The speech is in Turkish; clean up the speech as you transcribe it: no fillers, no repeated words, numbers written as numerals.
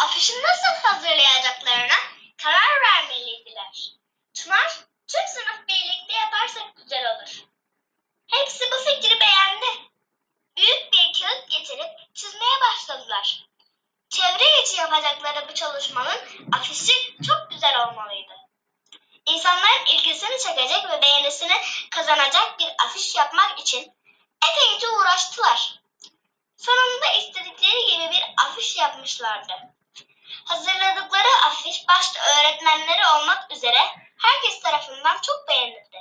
afişi nasıl hazırlayacaklarına karar vermeliydiler. Çınar, tüm sınıf birlikte yaparsak güzel olur. Hepsi bu fikri beğendi. Büyük bir kağıt getirip çizmeye başladılar. Çevre için yapacakları bu çalışmanın afişi çok güzel olmalıydı. İnsanların ilgisini çekecek ve beğenisini kazanacak bir afiş yapmak için epeyce uğraştılar. Sonunda istedikleri gibi bir afiş yapmışlardı. Hazırladıkları afiş başta öğretmenleri olmak üzere herkes tarafından çok beğenildi.